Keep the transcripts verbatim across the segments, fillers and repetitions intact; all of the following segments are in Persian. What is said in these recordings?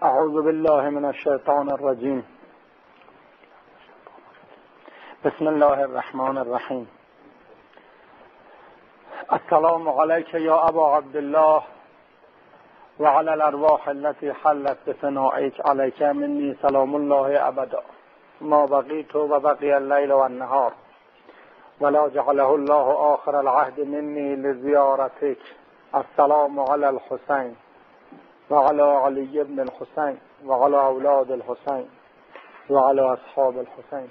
اعوذ بالله من الشیطان الرجیم. بسم الله الرحمن الرحیم. السلام علیک یا ابا عبدالله و علی الارواح التي حلت بثنائک علیک منی سلام الله ابدا ما بقیت و بقی اللیل و النهار ولا جعله الله آخر العهد منی لزیارتک. السلام علی الحسین و علی علی ابن الحسین و علی اولاد الحسین و علی اصحاب الحسین.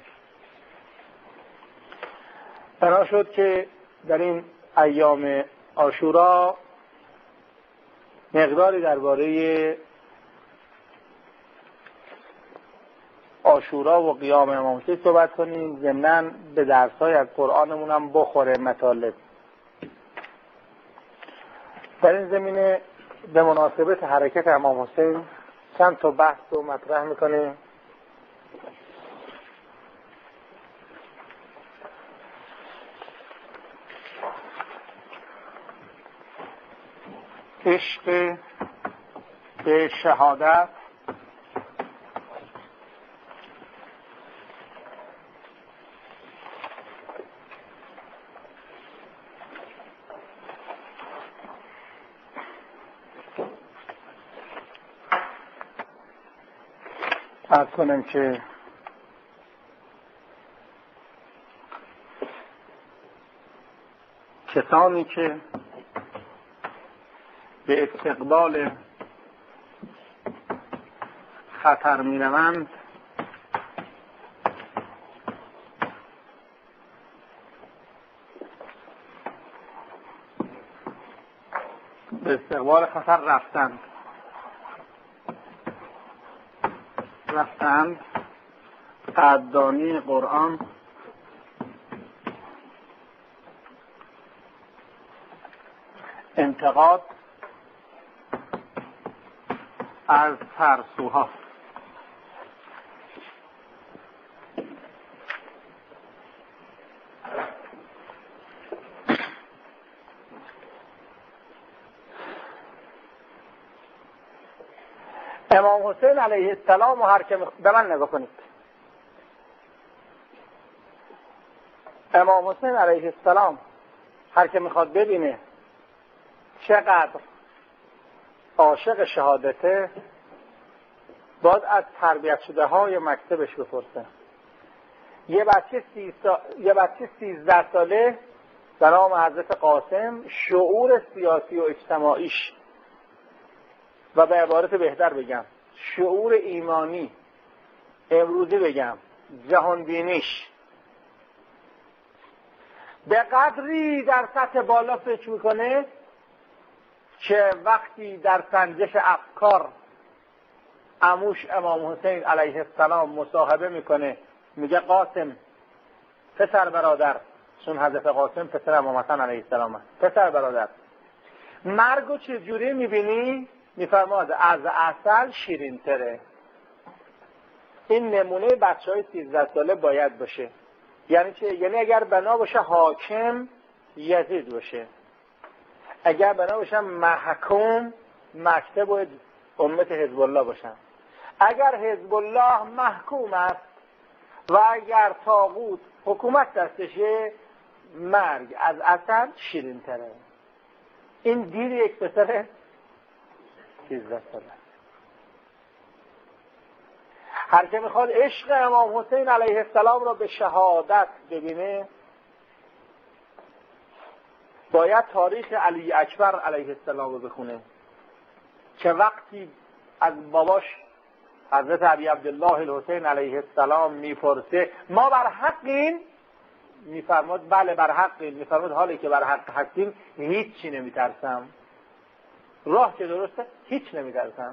بنا شد که در این ایام عاشورا مقداری درباره عاشورا و قیام امام حسین صحبت کنیم، ضمناً به درس‌های از قرآنمون هم بخوره مطالب. در این زمینه به مناسبت حرکت امام حسین چند تا بحث رو مطرح میکنیم. عشق به شهادت، عرض کنم که کسانی که به استقبال خطر می روند به استقبال خطر رفتند رفتند قدردانی قرآن انتقاد از ترسوها. امام حسین علیه السلام و هر که مخ... به من نگاه کنید. امام حسین علیه السلام هر که میخواد ببینه چقدر عاشق شهادته، باید از تربیت شده های مکتبش بپرسه. یه بچه سی سا... یه بچه سیزده ساله به نام حضرت قاسم شعور سیاسی و اجتماعیش و به عبارت بهتر بگم شعور ایمانی، امروزی بگم جهان بینیش، به قدری در سطح بالا فکر میکنه که وقتی در سنجش افکار عموش امام حسین علیه السلام مصاحبه میکنه، میگه قاسم پسر برادر، چون حضرت قاسم پسر امام حسن علیه السلام هست، پسر برادر مرگو چجوری میبینی؟ میفرماد از عسل شیرین تره. این نمونه بچه های سیزده ساله باید باشه. یعنی چه؟ یعنی اگر بنا باشه حاکم یزید باشه، اگر بنا باشه محکوم مکتب و امت حزب الله باشن، اگر حزب الله محکوم است و اگر طاغوت حکومت دستشه مرگ از عسل شیرین تره. این دید یک پسر سیزده ساله. هر که میخواد عشق امام حسین علیه السلام را به شهادت ببینه باید تاریخ علی اکبر علیه السلام رو بخونه که وقتی از باباش حضرت ابی عبدالله الحسین علیه السلام میپرسه ما بر حقیم؟ میفرماد بله بر حقیم. میفرماد حالی که بر حق هستیم هیچی نمیترسم. راه که درسته هیچ نمیترسم.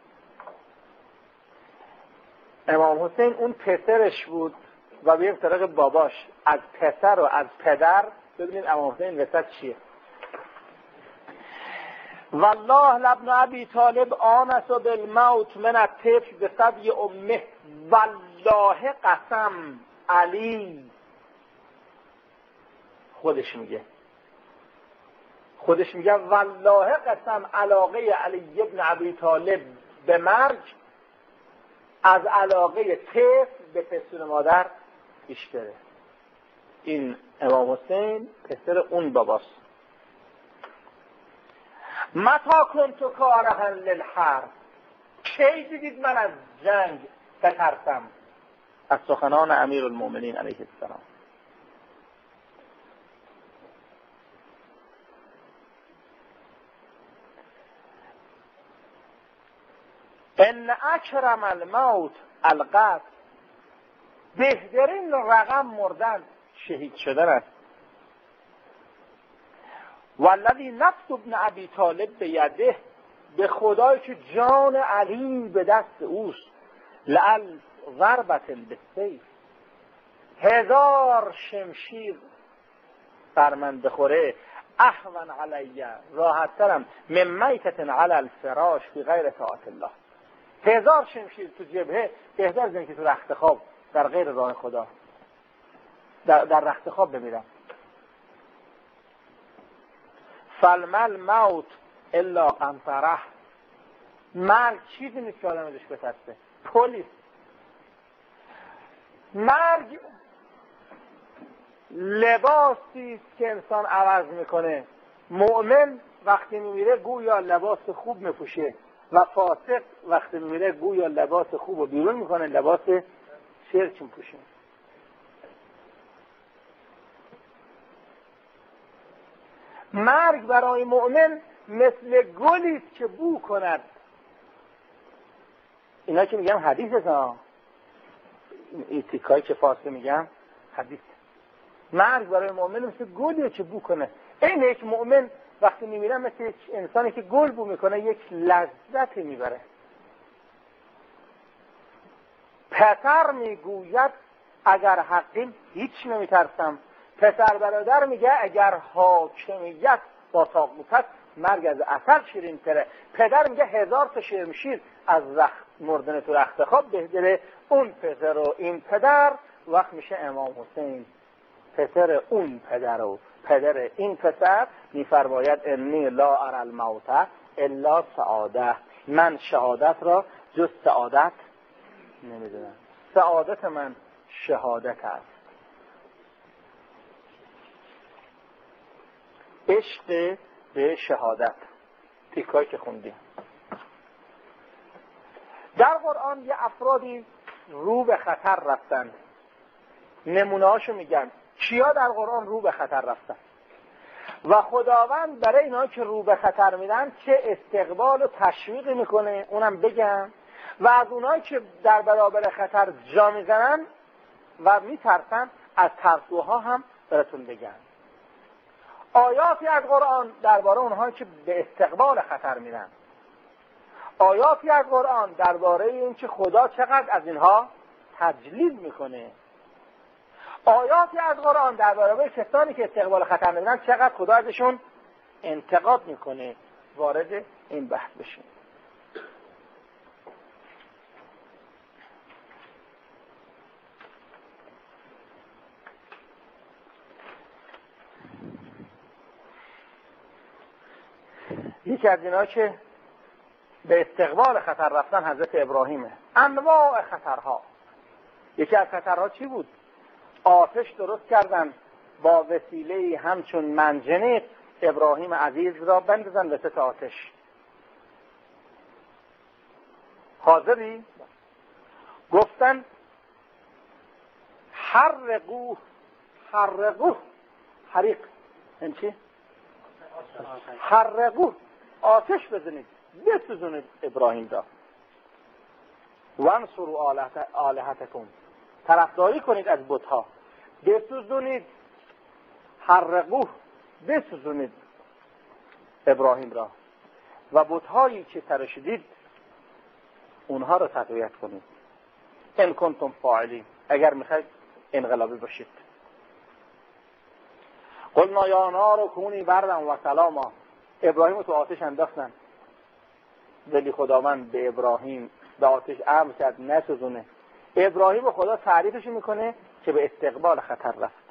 امام حسین اون پسرش بود و به طریق باباش از پسر و از پدر. ببینید امام حسین وسط چیه. والله لابن ابی طالب آنس بالموت من الطفل بسبی امه. والله قسم علی خودش میگه خودش میگه والله قسم علاقه علی ابن ابی طالب به مرگ از علاقه طفل به پستون مادر بیشتره. این امام حسین پسر اون باباست. متا کنتو کارها للحرب، کی دیدید من از جنگ بترسم؟ از سخنان امیرالمومنین علیه السلام. ان اکرم الموت القتل، بهترین رقم مردن شهید شدن است. والذی نفس ابن ابی طالب بیده، به خدای که جان علی به دست اوست. لعل ضربت بالسیف، هزار شمشیر بر من بخوره، اهون علی، راحت ترم، من میتة علی الفراش فی غیر طاعت الله. هزار شمشیر تو جبهه بهتر از اینکه تو رخت خواب در غیر راه خدا در, در رخت خواب بمیرم. فالمل موت الا قنطره، مرگ چیزی نیست که آدم ازش بترسه، پلیس. مرگ لباسی است که انسان عوض میکنه. مؤمن وقتی میمیره گویا لباس خوب میپوشه و فاسق وقتی میمیره گویا لباس خوب رو بیرون میکنه، لباس شرک میپوشه. مرگ برای مؤمن مثل گلی است که بو کند. اینا که میگم حدیثه، ها این تیکایی که فارسی میگم حدیث. مرگ برای مؤمن مثل گلیه که بو کنه. این یک مؤمن وقتی میمیره مثل یک انسانی که گل بو میکنه یک لذت میبره. پسر میگوید اگر حقیم هیچ نمیترسم. پسر برادر میگه اگر حاکمیت با طاغوت مرگ از اثر شیرین تره. پدر میگه هزار تا شمشیر از رخت مردن تو رخت خواب بهتره. اون پسر و این پدر وقت میشه امام حسین، پسر اون پدر و پدر این پسر. میفرماید انی لا اری الموت الا سعاده، من شهادت را جز سعادت نمیدونم. سعادت من شهادت است. عشق به شهادت، تیکایی که خوندیم در قرآن. یه افرادی رو به خطر رفتن، نمونه هاشو میگن. کیا در قرآن رو به خطر رفتن؟ و خداوند برای اینا که رو به خطر میدن چه استقبال و تشویق میکنه اونم بگم. و از اونایی که در برابر خطر جا میزنن و میترسن از ترسوها هم براتون بگم. آیاتی از قرآن درباره اونهایی که به استقبال خطر میرن. آیاتی از قرآن درباره این که خدا چقدر از اینها تجلیل میکنه. آیاتی از قرآن درباره کسانی که استقبال خطر میرن چقدر خدا ازشون انتقاد میکنه. وارد این بحث بشیم. یکی از اینا که به استقبال خطر رفتن حضرت ابراهیمه. انواع خطرها، یکی از خطرها چی بود؟ آتش درست کردن با وسیله همچون منجنیق ابراهیم عزیز را بندازن وسط آتش. حاضری؟ گفتن حرقوه حرقوه حریق. این چی؟ حرقوه، آتش بزنید، بسوزونید ابراهیم را. وانصروا آلهتکم، طرفداری کنید از بتها، بسوزونید. حرقوه، بسوزونید ابراهیم را و بتهایی که تراشیدید اونها را تقویت کنید. ان کنتم فاعلین، اگر میخواید انقلابی باشید. قلنا یا نار کونی بردا و سلاما، ابراهیم رو تو آتش انداختن ولی خداوند به ابراهیم به آتش امر کرد نسوزونه. ابراهیم خدا تعریفش میکنه که به استقبال خطر رفت.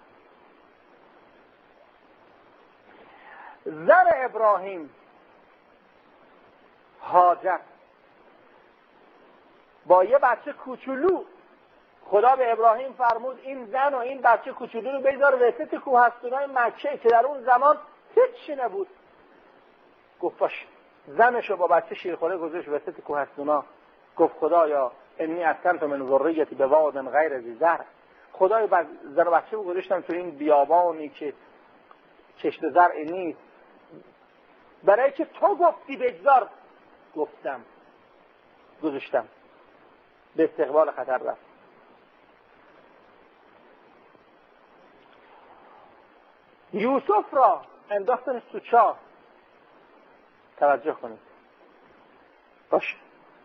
زن ابراهیم هاجر با یه بچه کوچولو. خدا به ابراهیم فرمود این زن و این بچه کوچولو رو بگذار وسط کوهستونای مکه که در اون زمان هیچی نبود. گفت باش. زنشو با بچه شیرخواره گذاشت وسط کوهستونا. گفت خدایا انی اسکنت من ذریتی بواد غیر ذی زرع. خدای زن و بچه رو گذاشتم تو این بیابانی که کشت زرع نیست، برای که تو گفتی بگذار گفتم گذاشتم. به استقبال خطر رفت. یوسف را انداختن تو چاه. توجه کنید باشه.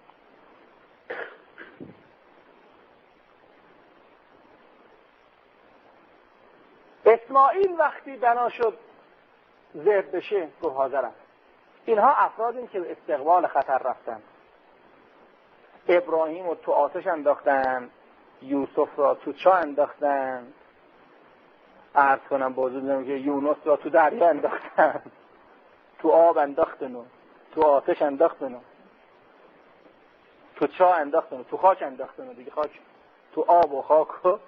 اسماعیل وقتی بنا شد ذبح بشه گفت حاضرم. اینها افرادی که به استقبال خطر رفتن. ابراهیم رو تو آتش انداختن، یوسف را تو چاه انداختن، عرض کنم بازو دیدم که یونس را تو دریا انداختن، تو آب انداختن، تو آتش انداختن، تو چاه انداختن، تو خاک انداختن دیگه. خاک تو آب و خاک و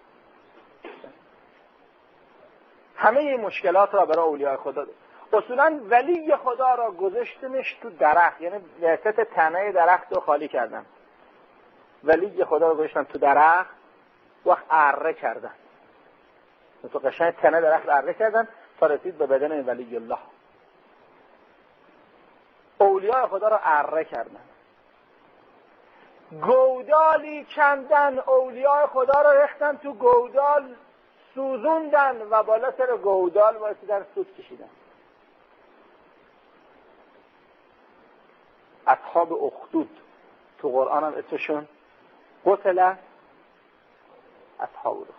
همه این مشکلات را برای اولیاء خدا ده. اصولا ولی خدا را گذاشتنش تو درخت، یعنی وسط تنه درخت رو خالی کردن. ولی خدا را گذاشتن تو درخت، وقت اره کردن، تو قشنگ تنه درخت اره کردن تا رسید به بدن ولی الله. اولیاء خدا را اره کردن، گودالی کندن، اولیاء خدا را ریختن تو گودال، سوزوندن و بالا سر گودال واسیدن سود کشیدن. اصحاب اخدود تو قرآن هم اسمشون قتل اصحاب اخدود.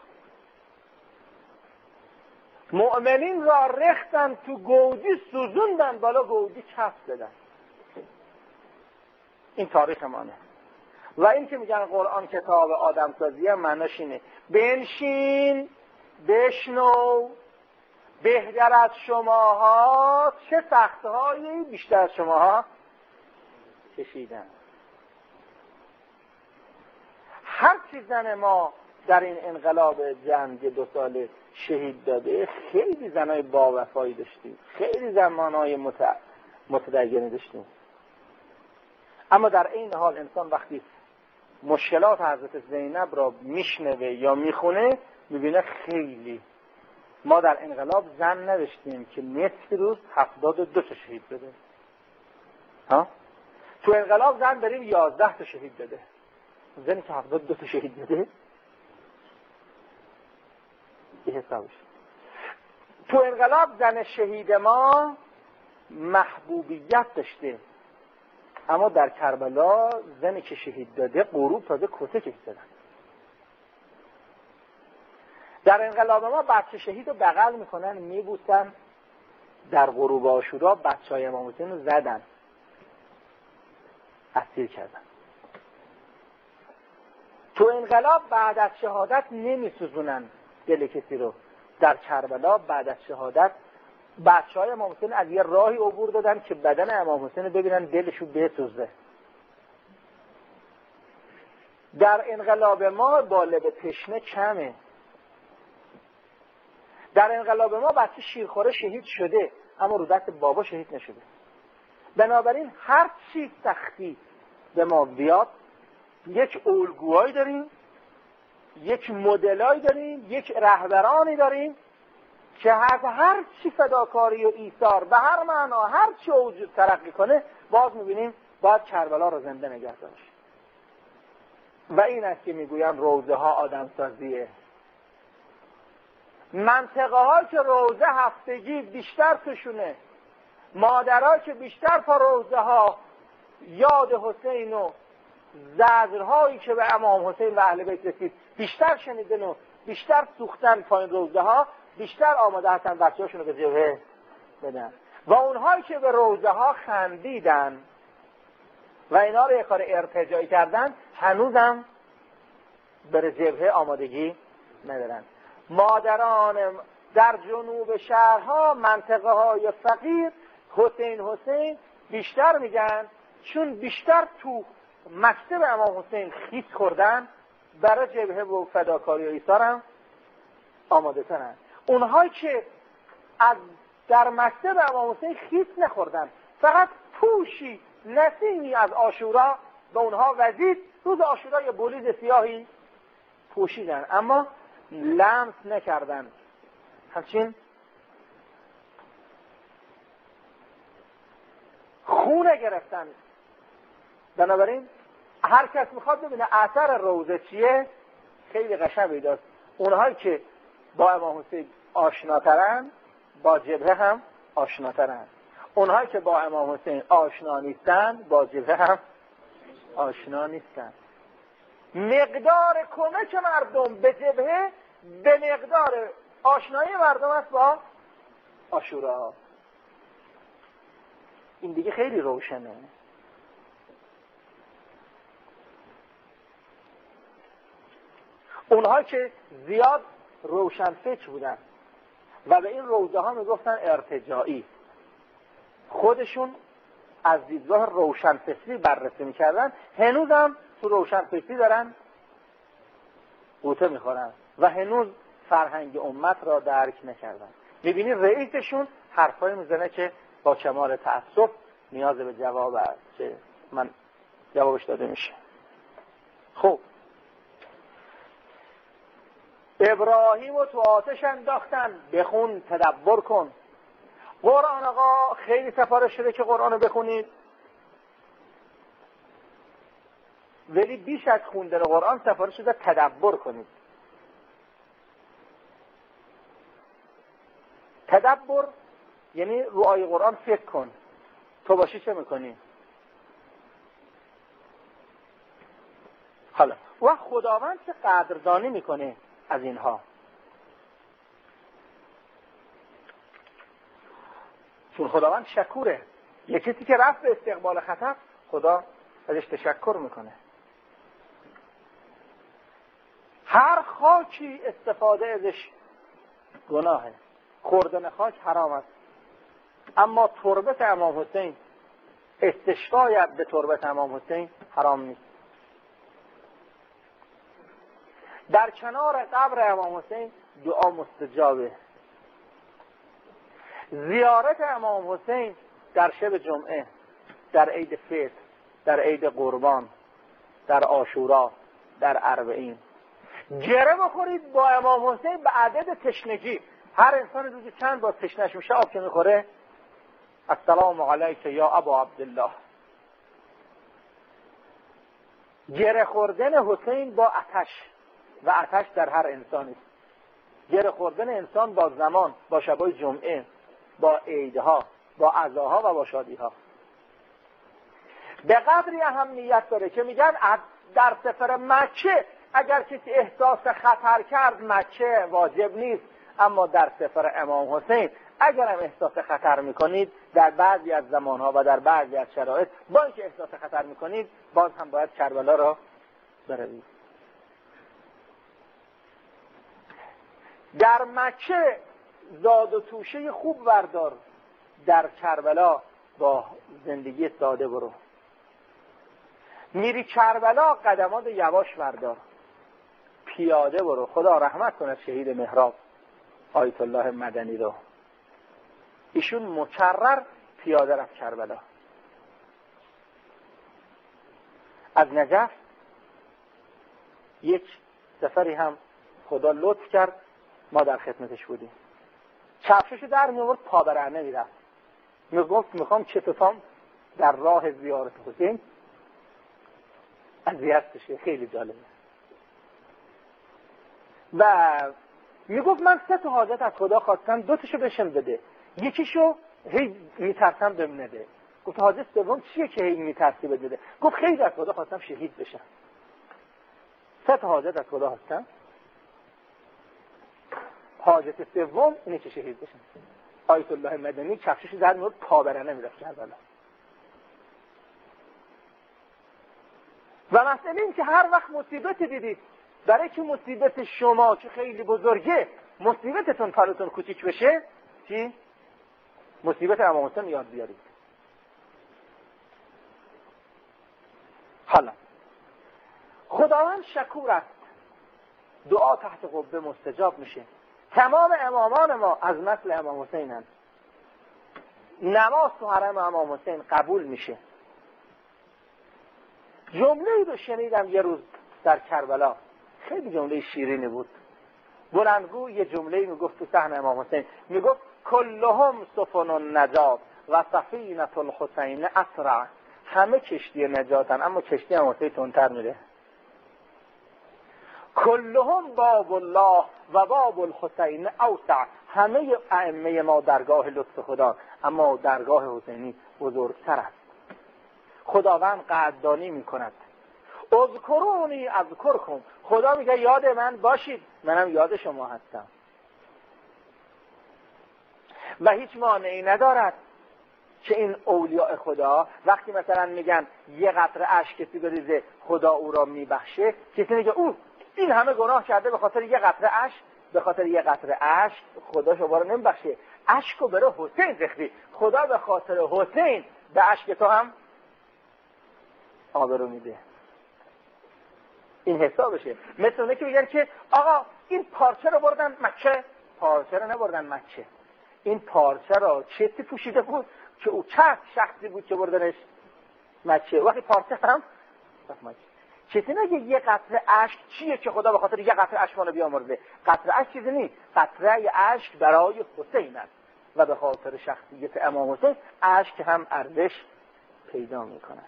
مؤمنین را ریختن تو گودی، سوزوندن بالا گودی، کف دادن. این تاریخ مانه. و این که میگن قرآن کتاب آدم سازیه، معناش اینه بنشین بشنو، بهتر از شماها چه سختهایی بیشتر از شماها کشیدن. هر چی زن ما در این انقلاب جنگ دو ساله شهید داده، خیلی زنای با وفایی داشتیم، خیلی زمانهای مت... متدینی داشتیم. اما در این حال انسان وقتی مشکلات حضرت زینب را میشنوه یا میخونه میبینه خیلی. ما در انقلاب زن نداشتیم که نصف روز هفتاد و دو تا شهید بده. ها؟ تو انقلاب زن داریم یازده تا شهید بده. زنی که هفتاد و دو تا شهید بده یه حسابش. تو انقلاب زن شهید ما محبوبیت داشته، اما در کربلا زنی که شهید داده غروب تازه کته کش زدن. در انقلاب ما بچه شهید رو بغل میکنن میبوسن. در غروب عاشورا بچه های امام حسین رو زدن، اسیر کردن. تو انقلاب بعد از شهادت نمیسوزونن دل کسی رو. در کربلا بعد از شهادت بچه های امام حسین از یه راهی عبور دادن که بدن امام حسین رو ببینن دلشون بسوزه. در انقلاب ما با لب تشنه کمه. در انقلاب ما بچه شیرخواره شهید شده اما رو دست بابا شهید نشده. بنابراین هر چی سختی به ما بیاد یک الگوهایی داریم، یک مدلایی داریم، یک رهبرانی داریم که هر هر چی فداکاری و ایثار به هر معنا هر چی وجود ترقی کنه باز میبینیم باید کربلا رو زنده نگه داشت. و این است که میگویم روزه ها آدم سازیه. منطقه ها که روزه هفتگی بیشتر توشونه، مادرها که بیشتر پا روزه ها یاد حسین و زجرهایی که به امام حسین و اهل بیت رسید بیشتر شنیدن و بیشتر سوختن پایین روزه ها، بیشتر آماده هستن بچه هاشون رو به جبهه بدن. و اونهایی که به روزه ها خندیدن و اینا رو یک کار ارتجاعی کردن هنوزم بر جبهه آمادگی ندارن. مادران در جنوب شهرها منطقه های فقیر حسین حسین بیشتر میگن چون بیشتر تو مکتب امام حسین خیس خوردن برای جبهه و فداکاری و ایثار هم آماده ترن. اونهایی که از در مکتب امام حسین خیس نخوردن، فقط پوشی نسیمی از عاشورا به اونها وزید، روز عاشورا یه بولیز سیاهی پوشیدن اما لمس نکردن، همچین خونه گرفتن. بنابراین هر کس میخواد ببینه اثر روزه چیه خیلی قشنگ پیداست. اونهایی که با امام حسین آشناترن با جبهه هم آشناترن، اونهایی که با امام حسین آشنا نیستن با جبهه هم آشنا نیستن. مقدار کمک مردم به جبهه به مقدار آشنایی مردم است با عاشورا. این دیگه خیلی روشنه. اونها که زیاد روشن فکر بودن و به این روزه ها میگفتن ارتجاعی، خودشون از دیدگاه روشن فکری بررسی میکردن، هنوز هم تو روشن فکری دارن قوطه میخورن و هنوز فرهنگ امت را درک نکردن. میبینی رئیسشون حرفایی میزنه که با کمال تأسف نیاز به جواب است که من جوابش داده میشه. خب ابراهیم رو تو آتش انداختن، بخون تدبر کن. قرآن آقا خیلی سفارش شده که قرآن رو بخونید، ولی بیش از خوندن قرآن سفارش شده تدبر کنید. تدبر یعنی رو آیه قرآن فکر کن. تو باشی چه میکنی؟ حالا و خداوند چه قدردانی میکنه از اینها. چون خداوند شکوره. یکی کسی که رفت به استقبال خطر خدا ازش تشکر میکنه. هر خاکی استفاده ازش گناهه، خوردن خاک حرام است، اما تربت امام حسین، استشفای به تربت امام حسین حرام نیست. در کنار قبر امام حسین دعا مستجابه. زیارت امام حسین در شب جمعه، در عید فطر، در عید قربان، در عاشورا، در اربعین، گره بخورید با امام حسین به عدد تشنگی. هر انسان روزی چند بار تشنش میشه آب که میخوره السلام علیک یا ابا عبدالله. گره خوردن حسین با آتش و آتش در هر انسانی است. گره خوردن انسان با زمان، با شبای جمعه، با عیدها، با عزاها و با شادیها به قدری اهمیت داره که میگن در سفر مکه اگر کسی احساس خطر کرد مکه واجب نیست، اما در سفر امام حسین اگر هم احساس خطر میکنید در بعضی از زمانها و در بعضی از شرایط با اینکه احساس خطر میکنید باز هم باید کربلا را بروید. در مکه زاد و توشه خوب وردار، در کربلا با زندگی ساده برو. میری کربلا قدمات یواش وردار، پیاده برو. خدا رحمت کنه شهید محراب آیت الله مدنی رو، ایشون مکرر پیاده رفت کربلا. از نجف یک سفری هم خدا لطف کرد ما در خدمتش بودیم. کفششو در میورد پا برهنه میرفت، میگفت میخوام چطفام در راه زیارت حسین اذیت بشه. خیلی جالبه. و میگفت من سه تا حاجت از خدا خواستم، دو تاشو بشم بده، یکیشو هی میترسم بهم نده. گفت حاجت سوم چیه که هی میترسی بده؟ گفت خیلی از خدا خواستم شهید بشم. سه تا حاجت از خدا خواستم، حاجت سوم اینه که شهید بشم. آیت الله مدنی کفشش در میورد پا برهنه میرفت کربلا. و مسئله این که هر وقت مصیبت دیدید، برای که مصیبت شما که خیلی بزرگه مصیبتتون پلوتون کوچیک بشه، چی؟ مصیبت امام حسین یاد بیارید. حالا خداوند شکور است، دعا تحت قبه مستجاب میشه. تمام امامان ما از نسل امام حسین هست، نماز تو حرم امام حسین قبول میشه. جمله‌ای رو شنیدم یه روز در کربلا، خیلی جمله شیرینی بود. بلندگو یه جمله‌ای میگفت تو صحن امام حسین، میگفت کلهم سفن النجات و سفینة الحسین اسرع. همه کشتی نجاتن اما کشتی امام حسین تندتر میره. کلهم باب الله و باب الحسین اوسع. همه ائمه ما درگاه لطف خدا، اما درگاه حسینی بزرگتر است. خداوند قدردانی میکند. اذکرونی اذکرکم. خدا میگه یاد من باشید، منم یاد شما هستم. و هیچ مانعی ندارد که این اولیاء خدا وقتی مثلا میگن یه قطره اشک کسی بریزه خدا او را میبخشه، کسی میگه او این همه گناه کرده به خاطر یه قطره اشک، به خاطر یه قطره اشک خدا شما رو نمیبخشه. اشکو برای حسین ریختی، خدا به خاطر حسین به اشک تو هم آبرو میده. این حسابشه. مثل اونه که میگن که آقا این پارچه رو بردن مکه، پارچه رو نبردن مکه، این پارچه رو چتی پوشیده بود که او چه شخصی بود که بردنش مکه، وقتی پارچه هم مکه. چتی نگه یه قطره اشک چیه که خدا به خاطر یه قطره اشک منو بیامرزه. قطره اشک چیزی نیست، قطره اشک برای حسین است و به خاطر شخصیت امام حسین اشک هم ارزش پیدا میکنه.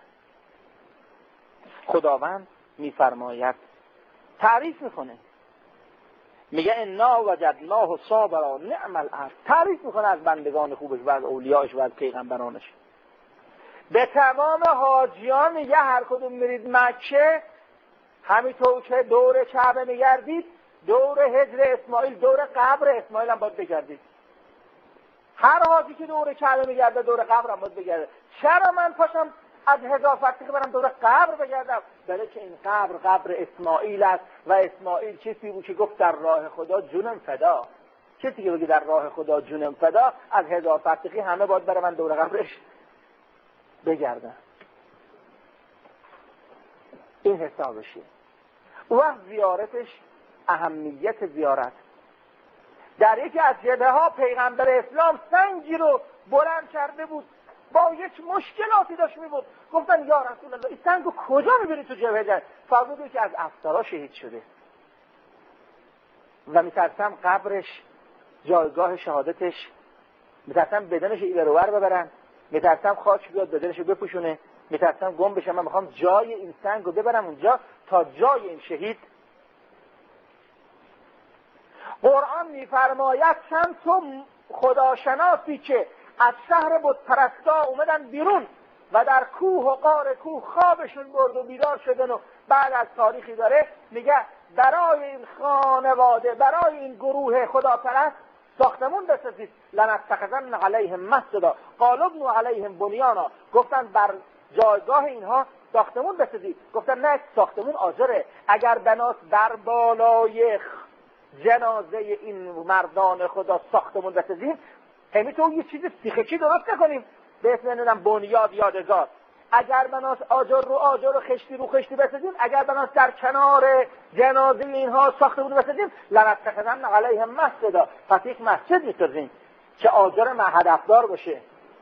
خداوند میفرماید، تعریف میکنه، میگه انا وجدناه صابرا نعم العبد. تعریف میکنه از بندگان خوبش و از اولیاءش و از پیغمبرانش. به تمام حاجیان میگه هر کدوم میرید مکه همینطور که دور کعبه میگردید، دور حجر اسماعیل، دور قبر اسماعیل هم باید بگردید. هر حاجی که دور کعبه میگرده دور قبر هم باید بگرده. چرا من پاشم از هزار فرسخی برم دور قبر بگردم؟ بله که این قبر قبر اسماعیل است و اسماعیل کسی بود که گفت در راه خدا جونم فدا. کسی که بگه در راه خدا جونم فدا، از هزار فرسخی همه باید برم من دور قبرش بگردم. این حسابشه. و زیارتش، اهمیت زیارت. در یکی از جبهه ها پیغمبر اسلام سنگی رو بلند کرده بود، با یک مشکلاتی داشت میبود. گفتن یا رسول الله این سنگو کجا میبری تو جبهه جنگ؟ فرمود که از افسرها شهید شده و میترسم قبرش، جایگاه شهادتش، میترسم بدنش ایلروور ببرن، میترسم خاک بیاد بدنش رو بپوشونه، میترسم گم بشم. من میخوام جای این سنگو ببرم اونجا تا جای این شهید. قرآن میفرماید چند تو خداشناسی که از شهر بت پرستا اومدن بیرون و در کوه و غار کوه خوابشون برد و بیدار شدن و بعد از تاریخی داره میگه برای این خانواده، برای این گروه خداپرست ساختمون بسازید. لنتخذن علیهم مسجدا قالوا ابنوا علیهم بنیانا. گفتن بر جایگاه اینها ساختمون بسازید. گفتن نه، ساختمون آجره. اگر بناس در بالای جنازه این مردان خدا ساختمون بسازیم، همینطور یه چیز سیخچی درست نکنیم به اسم نمیدونم بنیاد یادگار. اگر بناس آجر رو آجر و خشتی رو خشتی بسازیم، اگر بناس در کنار جنازه اینها ساختمون بسازیم، لنتخذن علیهم مسجدا. پس یک مسجد میسازیم که آجر هدفدار باشه.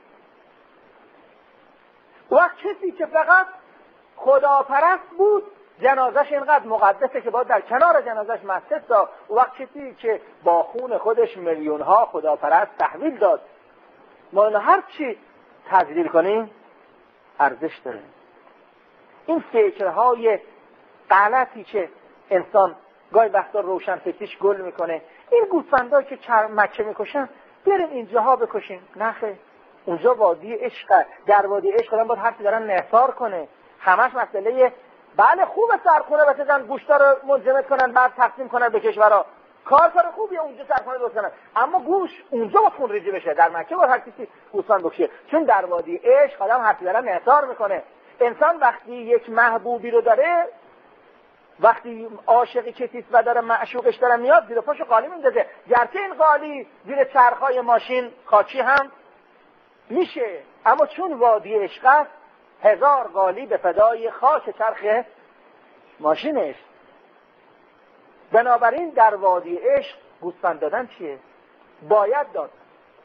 و کسی که فقط خداپرست بود جنازش اینقدر مقدسه که باید در کنار جنازش مسجد ساخت. و وقت کسی که با خون خودش میلیون ها خداپرست تحویل داد. ما هر چی تجلیل کنیم ارزش داره. این فکرهای غلطی که انسان گاهی وقتا روشن فکریش گل میکنه، این گوسفندایی که مکه میکشن بریم اینجاها بکشیم، نخه اونجا وادی عشق، در وادی عشق دارن باید هرچی دارن نثار کنه. همش مسئله بله خوبه سرخونه بسازن گوشتا رو منجمد کنن بعد تقسیم کنن به کشورها، کار کار خوبیه اونجا سرخونه درست کنن، اما گوش اونجا باید خون ریزی بشه. در مکه باید هر کسی گوسفند بکشه، چون در وادی عشق آدم هرچی دارن نثار میکنه. انسان وقتی یک محبوبی رو داره، وقتی عاشقی کسیست و داره معشوقش داره میاد، زیر پاشو قالی میندازه. گرچه این قالی زیر چرخهای ماشین خاکی هم میشه، اما چون وادی عشق است هزار قالی به فدای خاک چرخ ماشینش. بنابراین در وادی عشق گوسفند دادن چیه؟ باید داد.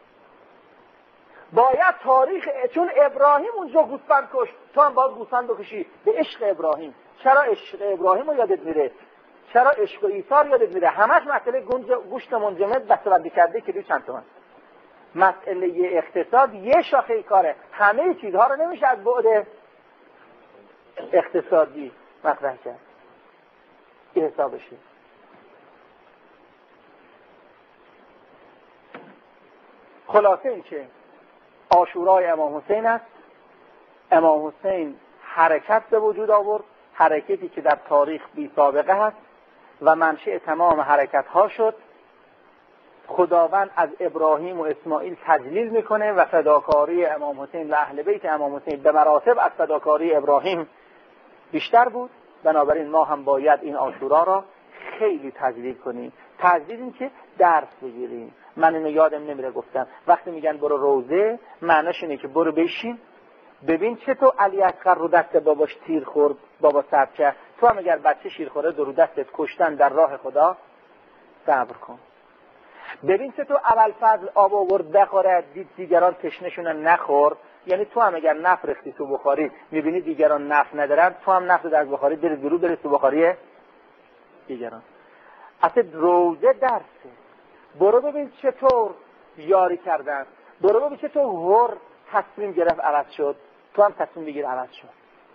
باید تاریخ، چون ابراهیم اونجا گوسفند کشت، تو هم باید گوسفند بکشی به عشق ابراهیم. چرا عشق ابراهیم رو یادت میره؟ چرا عشق عیسی رو یادت میره؟ همش مسئله گوشت منجمد بسته‌بندی کرده که روی چند تومن. مسئله اقتصاد یه شاخه کاره، همه چیزها رو نمیشه از بعد اقتصادی مطرح کرد. این حسابشه. خلاصه این که عاشورای امام حسین است. امام حسین حرکت به وجود آورد، حرکتی که در تاریخ بی سابقه هست و منشأ تمام حرکت ها شد. خداوند از ابراهیم و اسماعیل تجلیل میکنه و فداکاری امام حسین و اهل بیت امام حسین به مراتب از فداکاری ابراهیم بیشتر بود. بنابراین ما هم باید این عاشورا را خیلی تجلیل کنیم. تجلیل این که درس بگیریم. من اینو یادم نمیره گفتم، وقتی میگن برو روزه، معناش اینه که برو بشین ببین چطور علی اصغر رو دست باباش تیر خورد، بابا صبر کرد. تو هم اگر بچه شیر خوره رو دستت کشتن در راه خدا، صبر کن. ببین چطور ابوالفضل آب آورد بخوره، دید دیگران تشنشون نخورد. یعنی تو هم اگر نفت ریختی تو بخاری، میبینی دیگران نفت ندارن، تو هم نفت در بخاری بری درو بری تو بخاری دیگران. اصلا روزه درسه. برو ببین چطور یاری کردن، برو ببین چطور ور تصمیم گرفت عوض شد، تو هم تصمیم بگیر عوض شد.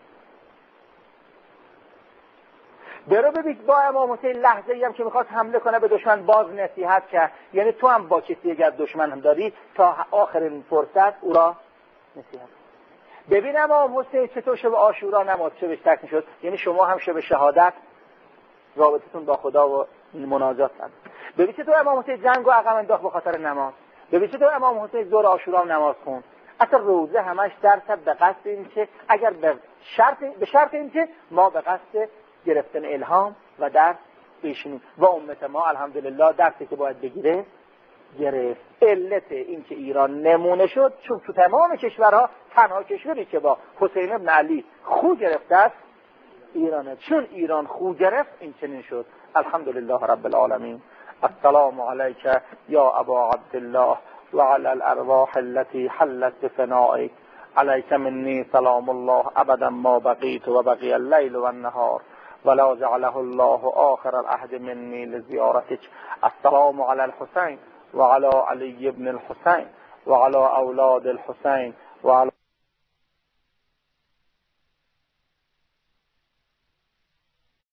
برو ببین با امام حسین لحظه ای هم که میخواد حمله کنه به دشمن باز نصیحت کرد. یعنی تو هم با کسی اگر دشمن هم داری تا آخرین فرصت او را نصیحت. ببین امام حسین چطور شب عاشورا نماز شبش تک شد. یعنی شما هم شب شهادت رابطتون با خدا و مناجات کرد. ببین چطور امام حسین جنگ و عقب انداخت به خاطر نماز. ببین چطور امام حسین ظهر عاشورا نماز خوند. اصلا روزه همش درس به قصد این که اگر به شرط به شرط این که ما به قصد گرفتن الهام و درس بشینیم و امت ما الحمدلله درسی که باید بگیره گرفت. علت این که ایران نمونه شد چون تو تمام کشورها تنها کشوری که با حسین ابن علی خو گرفته است ایرانه. چون ایران خو گرفت این چنین شد. الحمدلله رب العالمین. السلام علیک یا ابا عبدالله وعلى الارواح التي حلت بفنائك عليك مني سلام الله ابدا ما بقيت وبقي الليل والنهار ولا جعله الله آخر العهد مني لزيارتك. السلام على الحسين وعلى علي بن الحسين وعلى أولاد الحسين وعلى